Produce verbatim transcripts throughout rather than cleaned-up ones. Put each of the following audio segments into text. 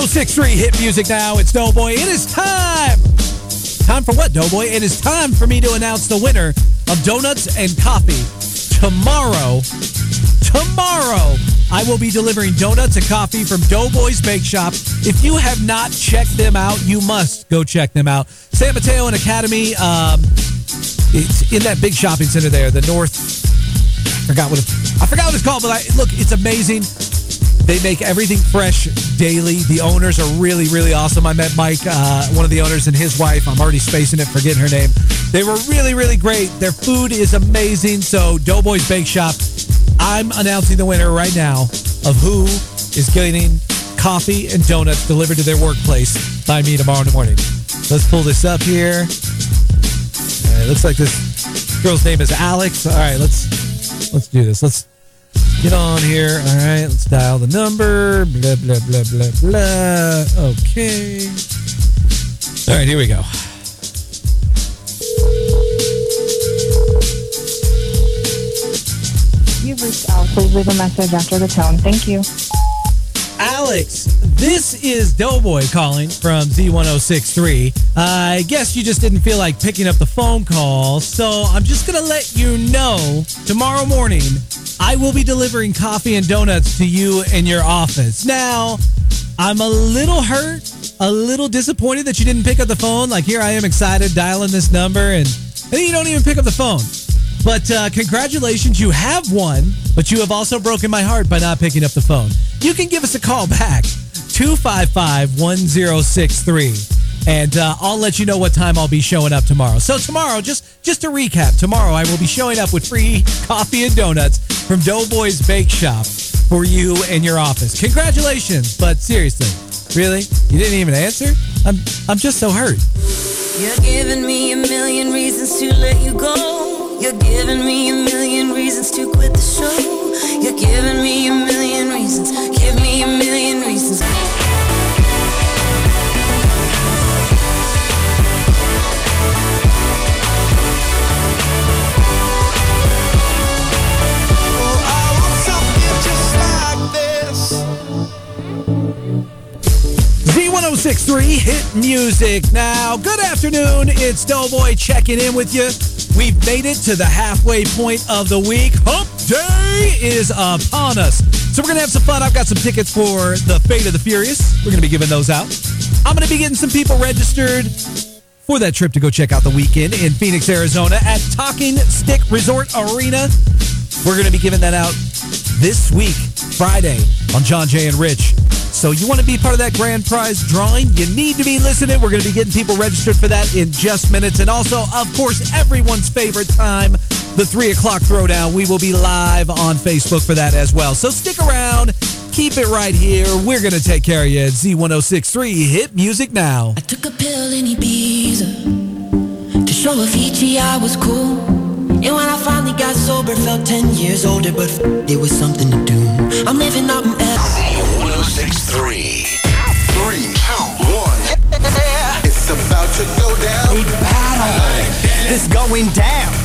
oh six point three Hit Music Now. It's Doughboy. It is time. Time for what, Doughboy? It is time for me to announce the winner of Donuts and Coffee. Tomorrow, tomorrow, I will be delivering donuts and coffee from Doughboy's Bake Shop. If you have not checked them out, you must go check them out. San Mateo and Academy, um, it's in that big shopping center there, the North. I forgot what it, I forgot what it's called, but I, look, it's amazing. They make everything fresh daily. The owners are really, really awesome. I met Mike, uh, one of the owners, and his wife. I'm already spacing it, forgetting her name. They were really, really great. Their food is amazing. So, Doughboy's Bake Shop, I'm announcing the winner right now of who is getting coffee and donuts delivered to their workplace by me tomorrow morning. Let's pull this up here. Uh, it looks like this girl's name is Alex. All right, let's let's do this. Let's get on here. All right, let's dial the number. Blah, blah, blah, blah, blah. Okay. All right, here we go. You've reached out. Please leave a message after the tone. Thank you. Alex, this is Doughboy calling from Z ten sixty-three. I guess you just didn't feel like picking up the phone call, so I'm just going to let you know tomorrow morning I will be delivering coffee and donuts to you in your office. Now, I'm a little hurt, a little disappointed that you didn't pick up the phone. Like, here I am excited dialing this number, and, and then you don't even pick up the phone. But uh, congratulations, you have won, but you have also broken my heart by not picking up the phone. You can give us a call back, two five five, one oh six three, and uh, I'll let you know what time I'll be showing up tomorrow. So tomorrow, just, just to recap, tomorrow I will be showing up with free coffee and donuts from Doughboy's Bake Shop for you and your office. Congratulations, but seriously, really? You didn't even answer? I'm, I'm just so hurt. You're giving me a million reasons to let you go. You're giving me a million reasons to quit the show. You're giving me a million reasons. Give me a million reasons. Z ten sixty-three Hit Music Now. Good afternoon. It's Doughboy checking in with you. We've made it to the halfway point of the week. Hump Day is upon us. So we're going to have some fun. I've got some tickets for the Fate of the Furious. We're going to be giving those out. I'm going to be getting some people registered for that trip to go check out the weekend in Phoenix, Arizona at Talking Stick Resort Arena. We're going to be giving that out this week, Friday, on John Jay and Rich. So you want to be part of that grand prize drawing? You need to be listening. We're going to be getting people registered for that in just minutes. And also, of course, everyone's favorite time, the three o'clock throwdown. We will be live on Facebook for that as well. So stick around. Keep it right here. We're going to take care of you at Z ten sixty-three Hit Music Now. I took a pill in Ibiza to show Avicii I was cool. And when I finally got sober, felt ten years older, but f- there was something to do. I'm living out in L A. Z ten sixty-three. Three, two, one. It's about to go down. A battle is going down.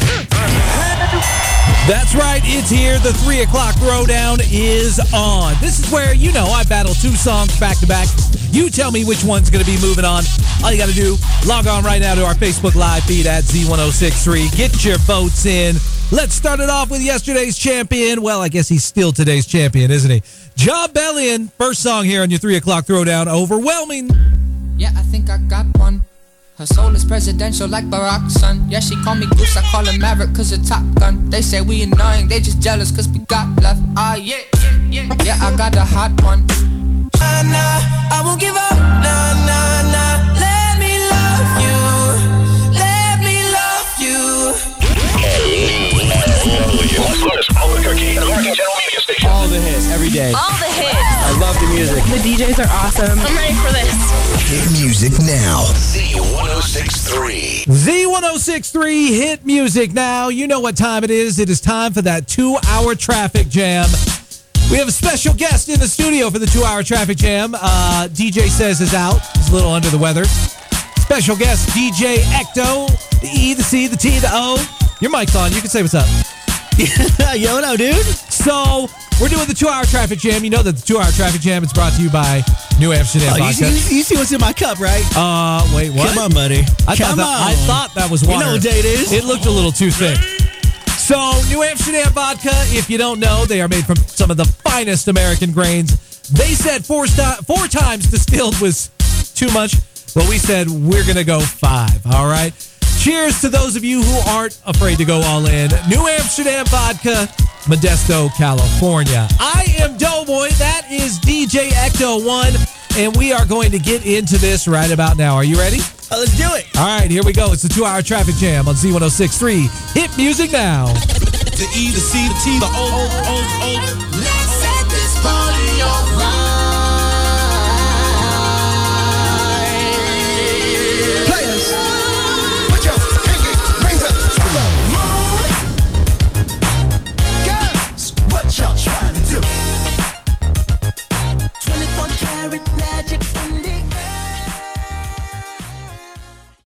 That's right, it's here. The three o'clock throwdown is on. This is where, you know, I battle two songs back to back. You tell me which one's going to be moving on. All you got to do, log on right now to our Facebook Live feed at Z ten sixty-three. Get your votes in. Let's start it off with yesterday's champion. Well, I guess he's still today's champion, isn't he? John Bellion, first song here on your three o'clock throwdown. Overwhelming. Yeah, I think I got one. Her soul is presidential like Barack's son. Yeah, she call me Goose, I call her Maverick cause of Top Gun. They say we annoying, they just jealous cause we got love. Ah, yeah, yeah, yeah. Yeah, I got a hot one. Nah, nah, I won't give up. Nah, nah, nah. Let me love you. Let me love you. All the hits, every day. All the hits. I love the music. The D Js are awesome. I'm ready for this. Hit Music Now. Z ten sixty-three. Z ten sixty-three Hit Music Now. You know what time it is. It is time for that two-hour traffic jam. We have a special guest in the studio for the two-hour traffic jam. Uh, D J Says is out. He's a little under the weather. Special guest, D J Ecto. The E, the C, the T, the O. Your mic's on. You can say what's up. Yo, what up, dude? So, we're doing the two-hour traffic jam. You know that the two-hour traffic jam is brought to you by New Amsterdam Oh, you, Vodka. see, you, you see what's in my cup, right? Uh, wait, what? Come on, buddy. I Come thought that, on. I thought that was water. You know what day it is? It looked a little too thick. So, New Amsterdam Vodka, if you don't know, they are made from some of the finest American grains. They said four, st- four times distilled was too much. Well, we said we're going to go five, all right? Cheers to those of you who aren't afraid to go all in. New Amsterdam Vodka, Modesto, California. I am Doughboy. That is D J Ecto one. And we are going to get into this right about now. Are you ready? Oh, let's do it. All right, here we go. It's the two-hour traffic jam on Z one oh six point three. Hit music now. The E, the C, the T, the O, O, O, O. Let's set this party on